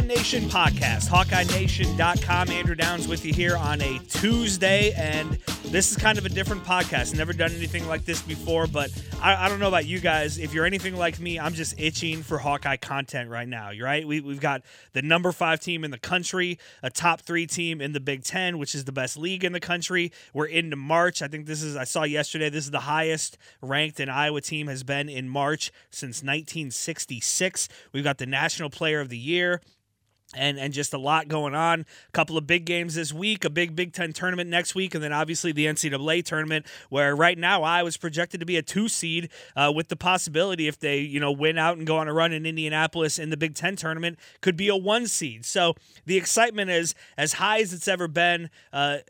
Nation podcast, HawkeyeNation.com. Andrew Downs with you here on a Tuesday, and this is kind of a different podcast. Never done anything like this before, but I don't know about you guys. If you're anything like me, I'm just itching for Hawkeye content right now. You're right. We've got the number 5 team in the country, a top 3 team in the Big Ten, which is the best league in the country. We're into March. I think I saw yesterday, this is the highest ranked an Iowa team has been in March since 1966. We've got the National Player of the Year. And just a lot going on. A couple of big games this week, a big Ten tournament next week, and then obviously the NCAA tournament, where right now Iowa's projected to be a 2 seed with the possibility, if they win out and go on a run in Indianapolis in the Big Ten tournament, could be a 1 seed. So the excitement is as high as it's ever been. I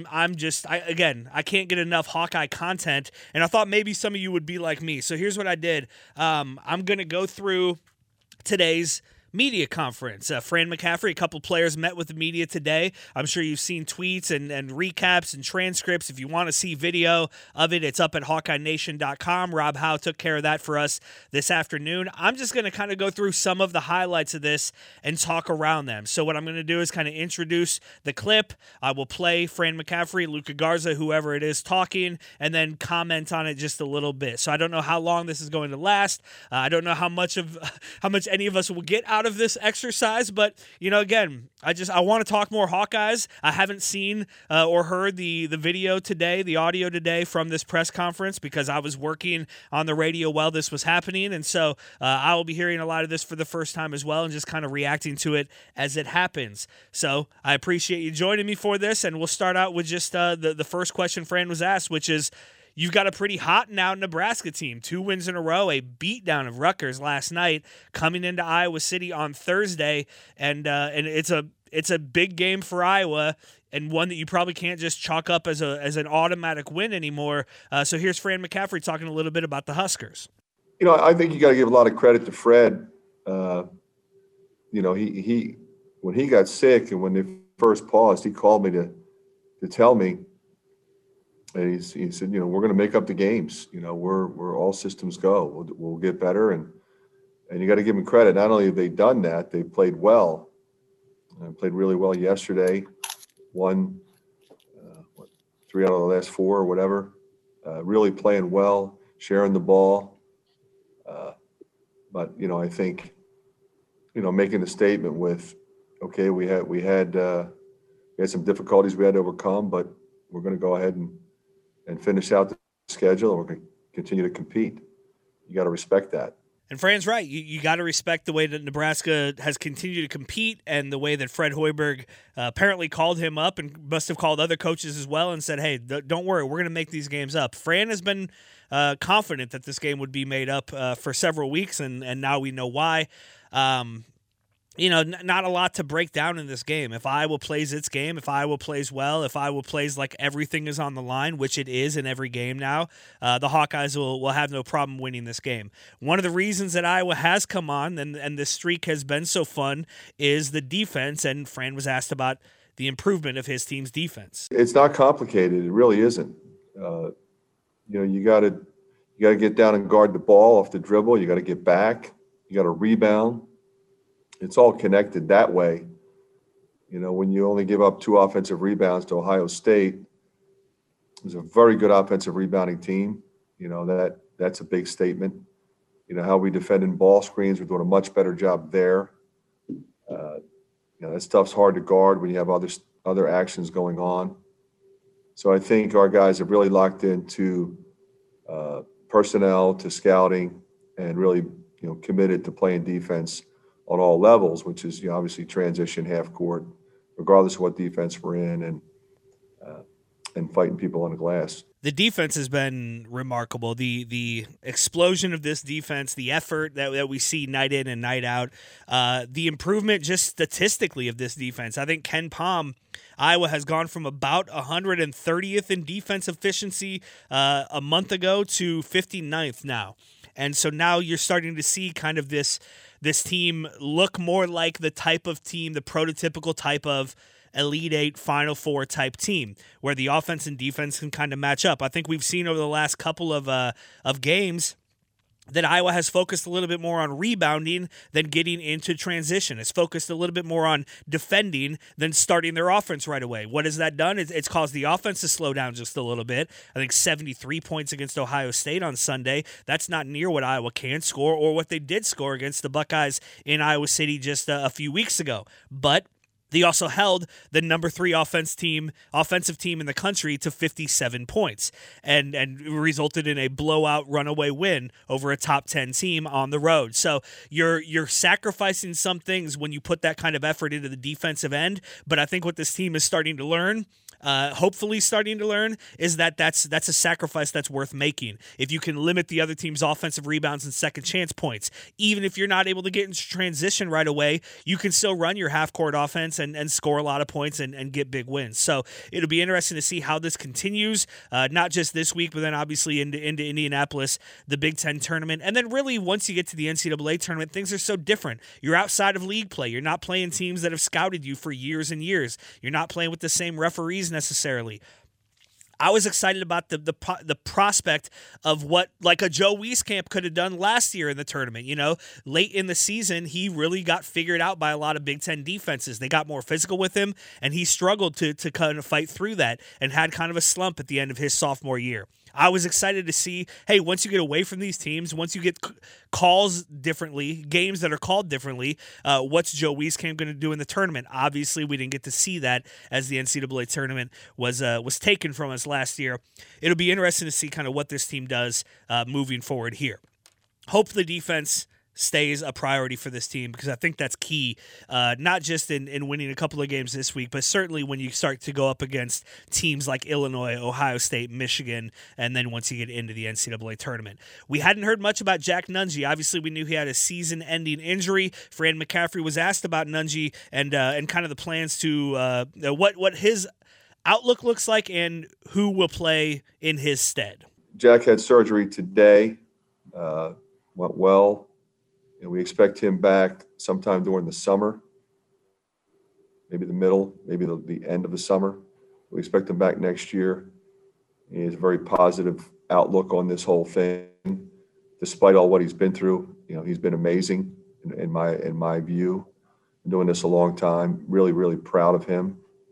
can't get enough Hawkeye content, and I thought maybe some of you would be like me. So here's what I did. I'm going to go through today's media conference. Fran McCaffery, a couple players met with the media today. I'm sure you've seen tweets and recaps and transcripts. If you want to see video of it, it's up at HawkeyeNation.com. Rob Howe took care of that for us this afternoon. I'm just going to kind of go through some of the highlights of this and talk around them. So what I'm going to do is kind of introduce the clip. I will play Fran McCaffery, Luka Garza, whoever it is talking, and then comment on it just a little bit. So I don't know how long this is going to last. I don't know how much any of us will get out of this exercise, but again, I want to talk more Hawkeyes. I haven't seen or heard the video today, the audio today from this press conference, because I was working on the radio while this was happening, and so I will be hearing a lot of this for the first time as well, and just kind of reacting to it as it happens. So I appreciate you joining me for this, and we'll start out with just the first question Fran was asked, which is, you've got a pretty hot now Nebraska team, 2 wins in a row, a beatdown of Rutgers last night, coming into Iowa City on Thursday, and it's a big game for Iowa, and one that you probably can't just chalk up as an automatic win anymore. So here's Fran McCaffery talking a little bit about the Huskers. I think you got to give a lot of credit to Fred. He when he got sick and when they first paused, he called me to tell me. And he said, we're going to make up the games. We're all systems go. We'll get better, and you got to give them credit. Not only have they done that, they played well. Played really well yesterday. Won 3 out of the last 4 or whatever. Really playing well, sharing the ball. But I think making a statement with, okay, we had some difficulties we had to overcome, but we're going to go ahead and finish out the schedule, and we're going to continue to compete. You got to respect that. And Fran's right. You got to respect the way that Nebraska has continued to compete, and the way that Fred Hoiberg apparently called him up, and must have called other coaches as well, and said, hey, don't worry, we're going to make these games up. Fran has been confident that this game would be made up for several weeks, and now we know why. Not a lot to break down in this game. If Iowa plays its game, if Iowa plays well, if Iowa plays like everything is on the line, which it is in every game now, the Hawkeyes will have no problem winning this game. One of the reasons that Iowa has come on and this streak has been so fun is the defense, and Fran was asked about the improvement of his team's defense. It's not complicated. It really isn't. You got to get down and guard the ball off the dribble. You got to get back. You got to rebound. It's all connected that way. When you only give up 2 offensive rebounds to Ohio State, it was a very good offensive rebounding team. That's a big statement. How we defend in ball screens, we're doing a much better job there. That stuff's hard to guard when you have other actions going on. So I think our guys have really locked into personnel, to scouting, and really committed to playing defense on all levels, which is obviously transition, half court, regardless of what defense we're in, and fighting people on the glass. The defense has been remarkable. The explosion of this defense, the effort that we see night in and night out, the improvement just statistically of this defense. I think Ken Pom, Iowa has gone from about 130th in defense efficiency a month ago to 59th now. And so now you're starting to see kind of this team look more like the type of team, the prototypical type of Elite Eight, Final Four type team, where the offense and defense can kind of match up. I think we've seen over the last couple of games that Iowa has focused a little bit more on rebounding than getting into transition. It's focused a little bit more on defending than starting their offense right away. What has that done? It's caused the offense to slow down just a little bit. I think 73 points against Ohio State on Sunday. That's not near what Iowa can score or what they did score against the Buckeyes in Iowa City just a few weeks ago. But they also held the number 3 offensive team in the country to 57 points and resulted in a blowout runaway win over a top 10 team on the road. So you're sacrificing some things when you put that kind of effort into the defensive end, but I think what this team is starting to learn, hopefully starting to learn, is that's a sacrifice that's worth making. If you can limit the other team's offensive rebounds and second chance points, even if you're not able to get into transition right away, you can still run your half-court offense and score a lot of points and get big wins. So it'll be interesting to see how this continues, not just this week, but then obviously into Indianapolis, the Big Ten tournament. And then really once you get to the NCAA tournament, things are so different. You're outside of league play. You're not playing teams that have scouted you for years and years. You're not playing with the same referees necessarily. I was excited about the prospect of what like a Joe Wieskamp could have done last year in the tournament. You know, late in the season, he really got figured out by a lot of Big Ten defenses. They got more physical with him, and he struggled to kind of fight through that and had kind of a slump at the end of his sophomore year. I was excited to see, hey, once you get away from these teams, once you get calls differently, games that are called differently, what's Joe Wieskamp going to do in the tournament? Obviously, we didn't get to see that as the NCAA tournament was taken from us last year. It'll be interesting to see kind of what this team does moving forward here. Hope the defense stays a priority for this team because I think that's key, not just in winning a couple of games this week, but certainly when you start to go up against teams like Illinois, Ohio State, Michigan, and then once you get into the NCAA tournament. We hadn't heard much about Jack Nunge. Obviously, we knew he had a season-ending injury. Fran McCaffery was asked about Nunge and kind of the plans to what his outlook looks like and who will play in his stead. Jack had surgery today, went well. And we expect him back sometime during the summer, maybe the middle, maybe the end of the summer. We expect him back next year. He has a very positive outlook on this whole thing, despite all what he's been through. You know, he's been amazing in my view. Been doing this a long time. Really, really proud of him.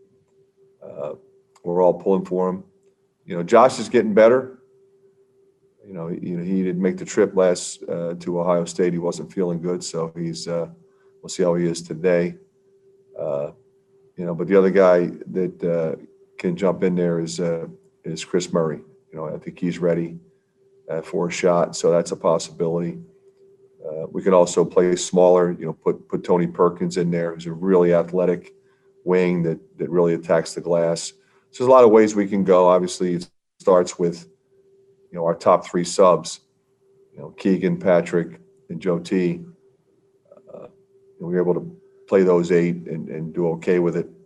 We're all pulling for him. You know, Josh is getting better. You know, he didn't make the trip last to Ohio State. He wasn't feeling good, so he's. We'll see how he is today. You know, but the other guy that can jump in there is Chris Murray. You know, I think he's ready for a shot, so that's a possibility. We can also play smaller. You know, put Tony Perkins in there, who's a really athletic wing that really attacks the glass. So there's a lot of ways we can go. Obviously, it starts with, you know, our top 3 subs, you know, Keegan, Patrick, and Joe T. We were able to play those 8 and do okay with it.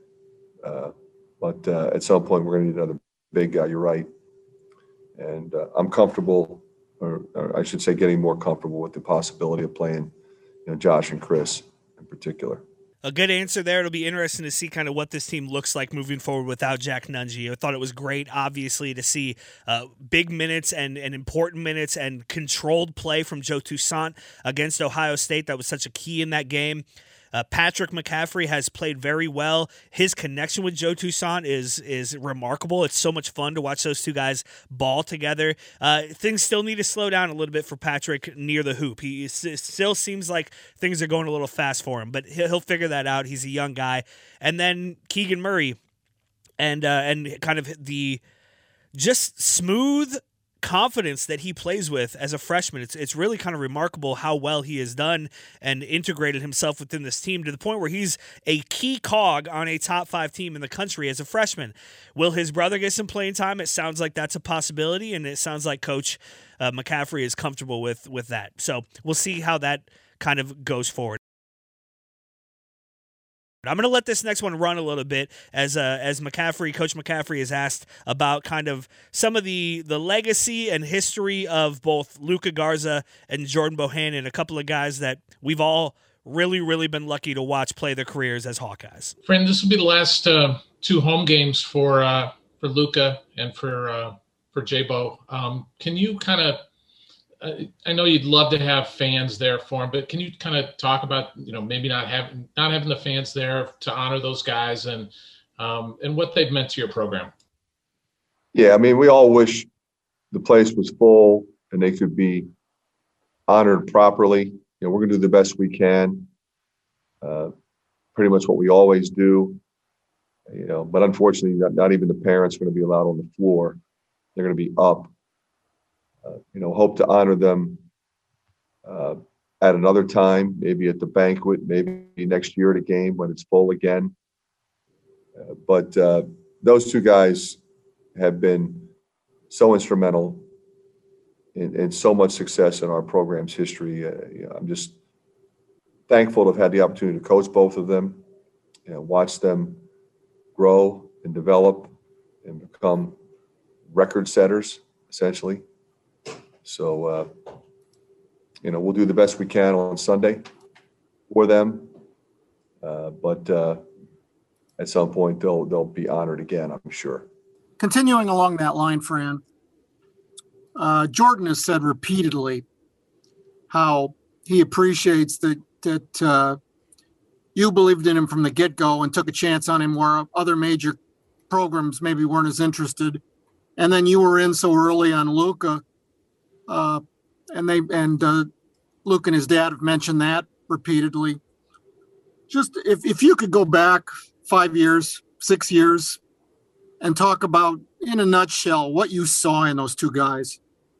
But at some point, we're going to need another big guy. You're right. And I'm comfortable, or I should say getting more comfortable with the possibility of playing, you know, Josh and Chris in particular. A good answer there. It'll be interesting to see kind of what this team looks like moving forward without Jack Nunge. I thought it was great, obviously, to see big minutes and important minutes and controlled play from Joe Toussaint against Ohio State. That was such a key in that game. Patrick McCaffery has played very well. His connection with Joe Toussaint is remarkable. It's so much fun to watch those two guys ball together. Things still need to slow down a little bit for Patrick near the hoop. He still seems like things are going a little fast for him, but he'll figure that out. He's a young guy. And then Keegan Murray and kind of the just smooth confidence that he plays with as a freshman. It's really kind of remarkable how well he has done and integrated himself within this team to the point where he's a key cog on a top 5 team in the country as a freshman. Will his brother get some playing time? It sounds like that's a possibility, and it sounds like Coach McCaffery is comfortable with that. So we'll see how that kind of goes forward. I'm going to let this next one run a little bit as Coach McCaffery is asked about kind of some of the legacy and history of both Luka Garza and Jordan Bohannon, a couple of guys that we've all really, really been lucky to watch play their careers as Hawkeyes. Friend, this will be the last 2 home games for Luka and for J-Bo. Can you kind of I know you'd love to have fans there for him, but can you kind of talk about, maybe not having the fans there to honor those guys and what they've meant to your program? Yeah, I mean, we all wish the place was full and they could be honored properly. We're going to do the best we can. Pretty much what we always do. But unfortunately, not even the parents are going to be allowed on the floor. They're going to be up. Hope to honor them at another time, maybe at the banquet, maybe next year at a game when it's full again. But those two guys have been so instrumental in so much success in our program's history. I'm just thankful to have had the opportunity to coach both of them, watch them grow and develop and become record setters, essentially. So, we'll do the best we can on Sunday for them. But at some point, they'll be honored again, I'm sure. Continuing along that line, Fran, Jordan has said repeatedly how he appreciates that you believed in him from the get-go and took a chance on him where other major programs maybe weren't as interested. And then you were in so early on Luka, and Luke and his dad have mentioned that repeatedly. Just if you could go back 5 years, 6 years, and talk about, in a nutshell, what you saw in those two guys.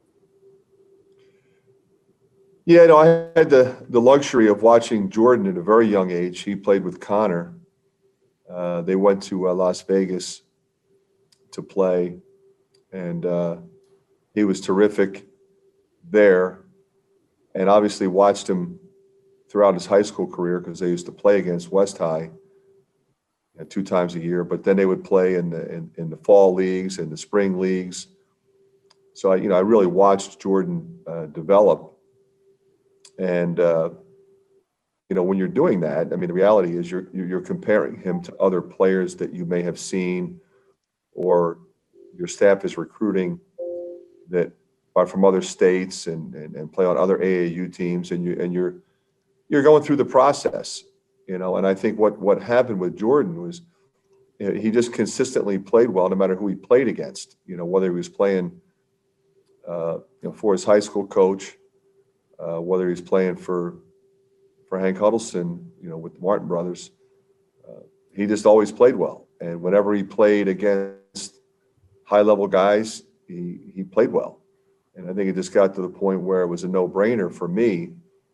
Yeah, I had the luxury of watching Jordan at a very young age. He played with Connor. They went to Las Vegas to play, and he was terrific there. And obviously watched him throughout his high school career because they used to play against West High 2 times a year. But then they would play in the fall leagues and the spring leagues. So I really watched Jordan develop. And when you're doing that, I mean, the reality is you're comparing him to other players that you may have seen, or your staff is recruiting that are from other states and play on other AAU teams, and you're going through the process, And I think what happened with Jordan was he just consistently played well, no matter who he played against. Whether he was playing for his high school coach. Whether he was playing for Hank Huddleston, with the Martin brothers, he just always played well. And whenever he played against high-level guys, he played well. And I think it just got to the point where it was a no-brainer for me.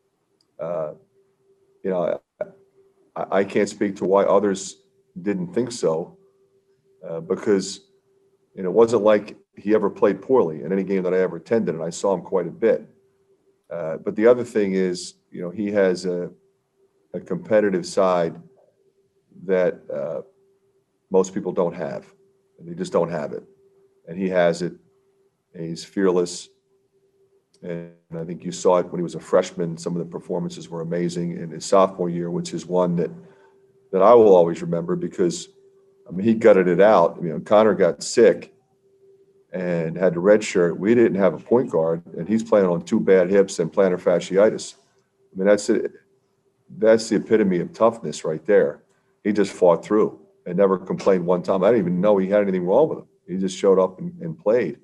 I can't speak to why others didn't think so, because it wasn't like he ever played poorly in any game that I ever attended, and I saw him quite a bit. But the other thing is, he has a competitive side that most people don't have. And they just don't have it. And he has it. And he's fearless. And I think you saw it when he was a freshman. Some of the performances were amazing in his sophomore year, which is one that I will always remember because, he gutted it out. Connor got sick and had the red shirt. We didn't have a point guard, and he's playing on 2 bad hips and plantar fasciitis. That's it. That's the epitome of toughness right there. He just fought through and never complained one time. I didn't even know he had anything wrong with him. He just showed up and played.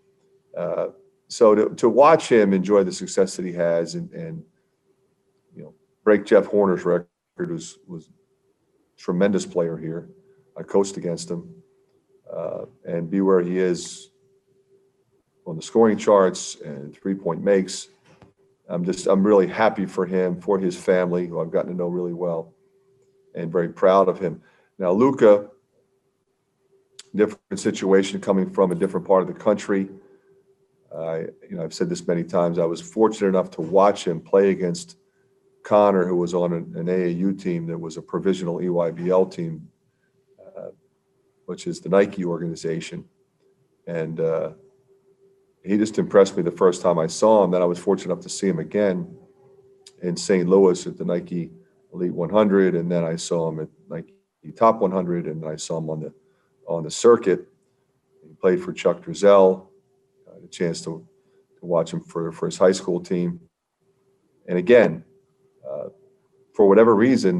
So to watch him enjoy the success that he has and break Jeff Horner's record, was a tremendous player here. I coached against him, and be where he is on the scoring charts and 3-point makes. I'm really happy for him, for his family, who I've gotten to know really well, and very proud of him. Now, Luka, different situation, coming from a different part of the country. I've said this many times. I was fortunate enough to watch him play against Connor, who was on an AAU team that was a provisional EYBL team, which is the Nike organization. And he just impressed me the first time I saw him. Then I was fortunate enough to see him again in St. Louis at the Nike Elite 100, and then I saw him at Nike Top 100, and I saw him on the circuit. He played for Chuck Drizel. I had a chance to watch him for his high school team. And again, for whatever reason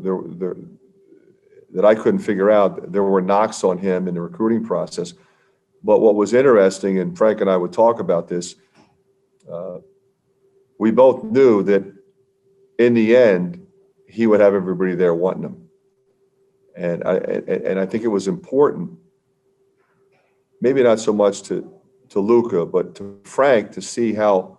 that I couldn't figure out, there were knocks on him in the recruiting process. But what was interesting, and Frank and I would talk about this, we both knew that in the end, he would have everybody there wanting him. And I think it was important, maybe not so much to Luka, but to Frank, to see how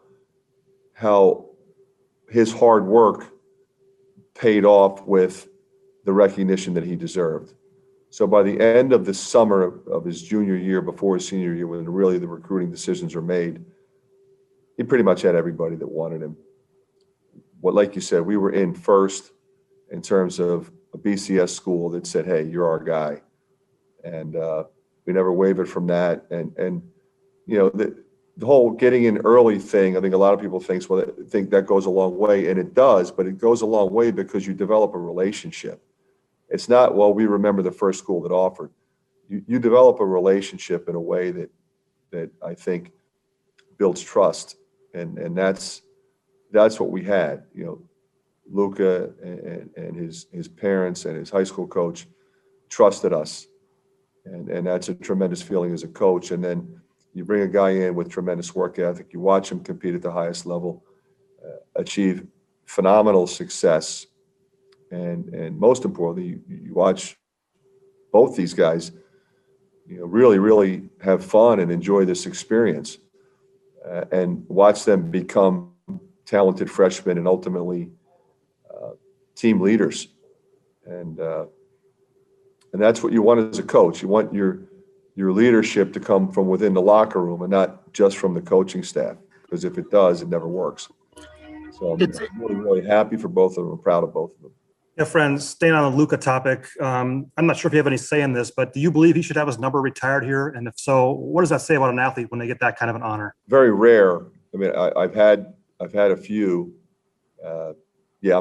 his hard work paid off with the recognition that he deserved. So by the end of the summer of his junior year, before his senior year, when really the recruiting decisions were made, he pretty much had everybody that wanted him. Like you said, we were in first in terms of a BCS school that said, hey, you're our guy. And we never wavered from that. And you know, the whole getting in early thing, I think a lot of people think that goes a long way, and it does, but it goes a long way because you develop a relationship. It's not, well, we remember the first school that offered. You develop a relationship in a way that I think builds trust, and that's what we had. You know, Luka and his parents and his high school coach trusted us, and that's a tremendous feeling as a coach. And then you bring a guy in with tremendous work ethic. You watch him compete at the highest level, achieve phenomenal success, and most importantly, you watch both these guys, you know, really, really have fun and enjoy this experience, and watch them become talented freshmen and ultimately team leaders. And that's what you want as a coach. You want your leadership to come from within the locker room and not just from the coaching staff, because if it does, it never works. So I'm really, really happy for both of them. I'm proud of both of them. Yeah, friends, staying on the Luka topic, I'm not sure if you have any say in this, but do you believe he should have his number retired here? And if so, what does that say about an athlete when they get that kind of an honor? Very rare. I mean, I've had a few. Yeah,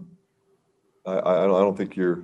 I don't think you're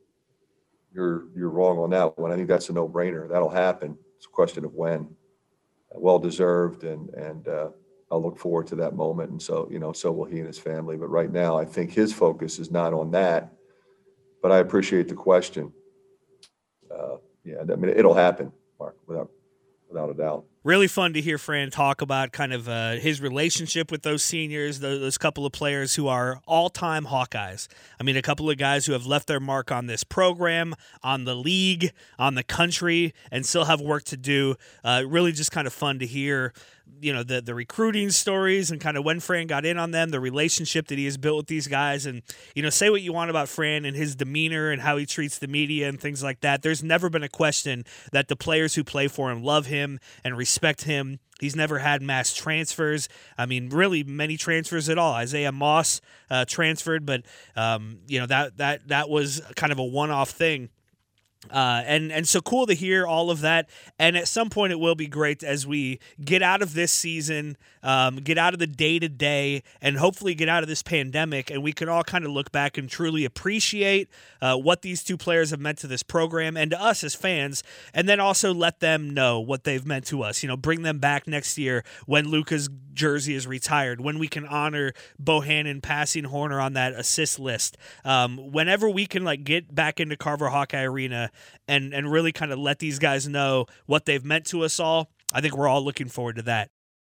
wrong on that one. I think that's a no-brainer. That'll happen. It's a question of when. Well deserved, and I'll look forward to that moment. And so, you know, so will he and his family. But right now, I think his focus is not on that. But I appreciate the question. Yeah, I mean, it'll happen, Mark, without a doubt. Really fun to hear Fran talk about kind of his relationship with those seniors, those couple of players who are all-time Hawkeyes. I mean, a couple of guys who have left their mark on this program, on the league, on the country, and still have work to do. Really just kind of fun to hear, you know, the recruiting stories and kind of when Fran got in on them, the relationship that he has built with these guys. And, you know, say what you want about Fran and his demeanor and how he treats the media and things like that. There's never been a question that the players who play for him love him and respect him. He's never had mass transfers. I mean, really many transfers at all. Isaiah Moss transferred, but, you know, that was kind of a one-off thing. And so cool to hear all of that. And at some point it will be great as we get out of this season, get out of the day-to-day, and hopefully get out of this pandemic, and we can all kind of look back and truly appreciate what these two players have meant to this program and to us as fans, and then also let them know what they've meant to us. You know, bring them back next year when Luka's jersey is retired, when we can honor Bohannon passing Horner on that assist list, whenever we can like get back into Carver Hawkeye Arena and really kind of let these guys know what they've meant to us all. I think we're all looking forward to that.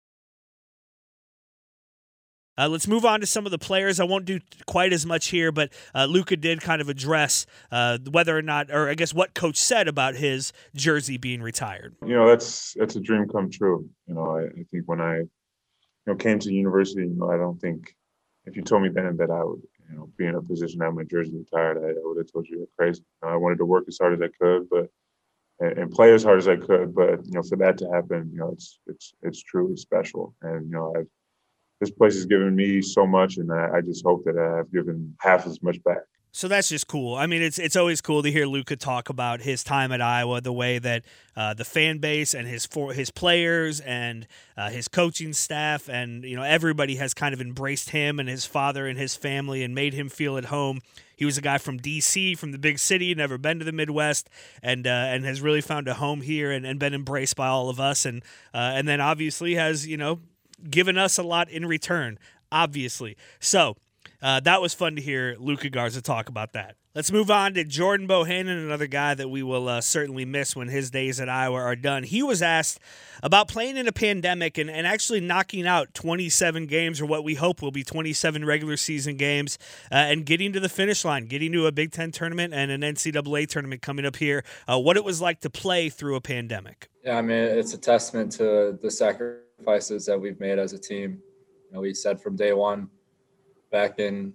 Let's move on to some of the players. I won't do quite as much here, but Luka did kind of address whether or not, or I guess what coach said about his jersey being retired. You know, that's a dream come true. You know, I think when I came to university, you know, I don't think if you told me then that I would, you know, be in a position to have my jersey retired, I would have told you you're crazy. You know, I wanted to work as hard as I could, and play as hard as I could. But you know, for that to happen, you know, it's truly special. And you know, this place has given me so much, and I just hope that I have given half as much back. So that's just cool. I mean, it's always cool to hear Luka talk about his time at Iowa, the way that the fan base and his players and his coaching staff and, you know, everybody has kind of embraced him and his father and his family and made him feel at home. He was a guy from D.C., from the big city, never been to the Midwest, and has really found a home here and been embraced by all of us. And then obviously has, you know, given us a lot in return, obviously. So that was fun to hear Luka Garza talk about that. Let's move on to Jordan Bohannon, another guy that we will certainly miss when his days at Iowa are done. He was asked about playing in a pandemic and actually knocking out 27 games, or what we hope will be 27 regular season games, and getting to the finish line, getting to a Big Ten tournament and an NCAA tournament coming up here, what it was like to play through a pandemic. Yeah, I mean, it's a testament to the sacrifices that we've made as a team. We said from day one, back in,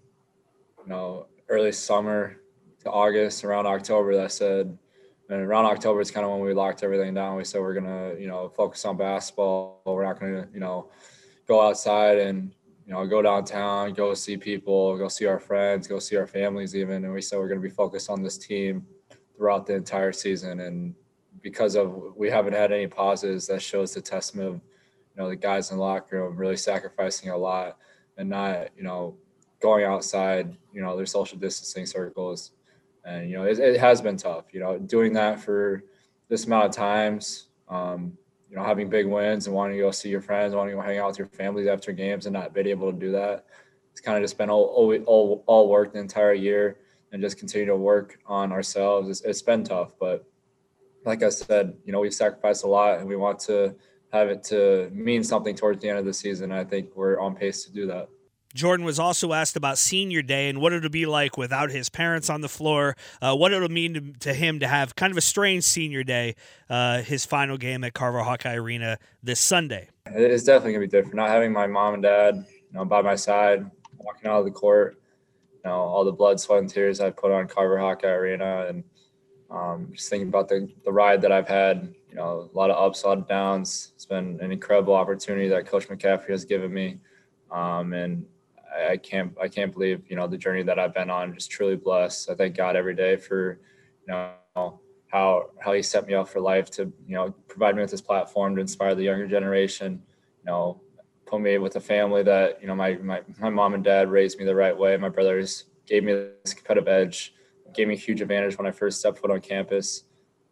early summer to August, around October, that said, and around October is kind of when we locked everything down. We said we're going to, focus on basketball. We're not going to, go outside and, go downtown, go see people, go see our friends, go see our families even. And we said we're going to be focused on this team throughout the entire season. And because we haven't had any pauses, that shows the testament of, the guys in the locker room really sacrificing a lot and not, going outside, their social distancing circles. And, it has been tough, doing that for this amount of times, having big wins and wanting to go see your friends, wanting to go hang out with your families after games and not being able to do that. It's kind of just been all work the entire year and just continue to work on ourselves. It's been tough, but like I said, we've sacrificed a lot and we want to have it to mean something towards the end of the season. I think we're on pace to do that. Jordan was also asked about senior day and what it'll be like without his parents on the floor, what it'll mean to him to have kind of a strange senior day, his final game at Carver Hawkeye Arena this Sunday. It's definitely going to be different. Not having my mom and dad, by my side, walking out of the court, all the blood, sweat, and tears I put on Carver Hawkeye Arena, and just thinking about the ride that I've had, a lot of ups, a lot of downs. It's been an incredible opportunity that Coach McCaffrey has given me. And I can't believe, the journey that I've been on. Just truly blessed. I thank God every day for, how he set me up for life to, provide me with this platform to inspire the younger generation, put me with a family that, my mom and dad raised me the right way. My brothers gave me this competitive edge, gave me a huge advantage when I first stepped foot on campus.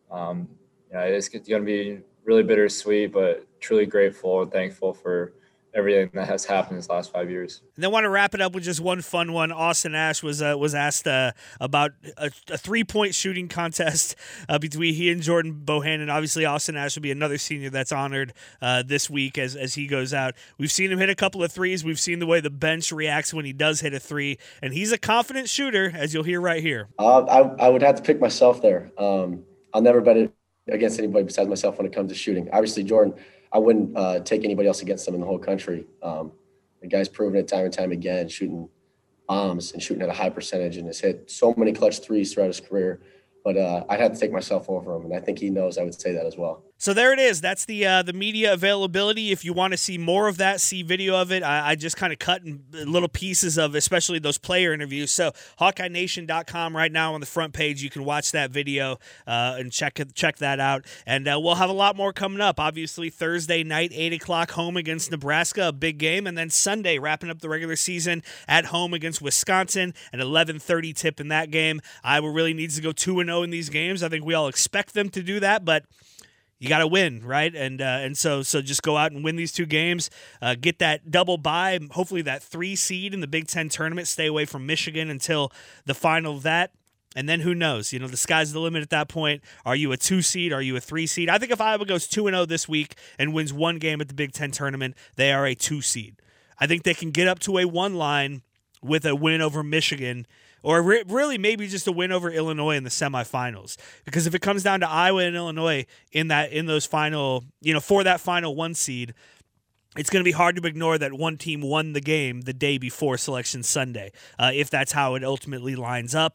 It's going to be really bittersweet, but truly grateful and thankful for everything that has happened these last 5 years. And then want to wrap it up with just one fun one. Austin Ash was asked about a 3-point shooting contest between he and Jordan Bohannon. Obviously, Austin Ash will be another senior that's honored this week as he goes out. We've seen him hit a couple of threes. We've seen the way the bench reacts when he does hit a three, and he's a confident shooter, as you'll hear right here. I would have to pick myself there. I'll never bet it against anybody besides myself when it comes to shooting. Obviously, Jordan, I wouldn't take anybody else against him in the whole country. The guy's proven it time and time again, shooting bombs and shooting at a high percentage, and has hit so many clutch threes throughout his career. But I'd have to take myself over him, and I think he knows I would say that as well. So there it is. That's the media availability. If you want to see more of that, see video of it. I just kind of cut in little pieces of, especially those player interviews. So HawkeyeNation.com right now on the front page, you can watch that video and check that out. And we'll have a lot more coming up. Obviously Thursday night, 8 o'clock, home against Nebraska, a big game, and then Sunday wrapping up the regular season at home against Wisconsin, an 11:30 tip in that game. Iowa really needs to go 2-0 in these games. I think we all expect them to do that, but you got to win, right? And so just go out and win these two games, get that double bye, hopefully that 3 seed in the Big Ten tournament, stay away from Michigan until the final of that. And then who knows? The sky's the limit at that point. Are you a 2 seed? Are you a 3 seed? I think if Iowa goes 2-0 this week and wins one game at the Big Ten tournament, they are a 2 seed. I think they can get up to a 1 line with a win over Michigan, or really maybe just a win over Illinois in the semifinals. Because if it comes down to Iowa and Illinois in those final, for that final 1 seed, it's going to be hard to ignore that one team won the game the day before Selection Sunday, if that's how it ultimately lines up.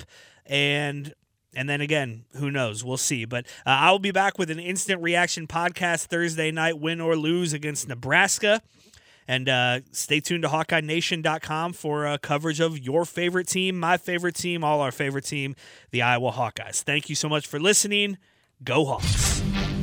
And then again, who knows? We'll see. But I will be back with an instant reaction podcast Thursday night, win or lose against Nebraska. And stay tuned to HawkeyeNation.com for coverage of your favorite team, my favorite team, all our favorite team, the Iowa Hawkeyes. Thank you so much for listening. Go Hawks.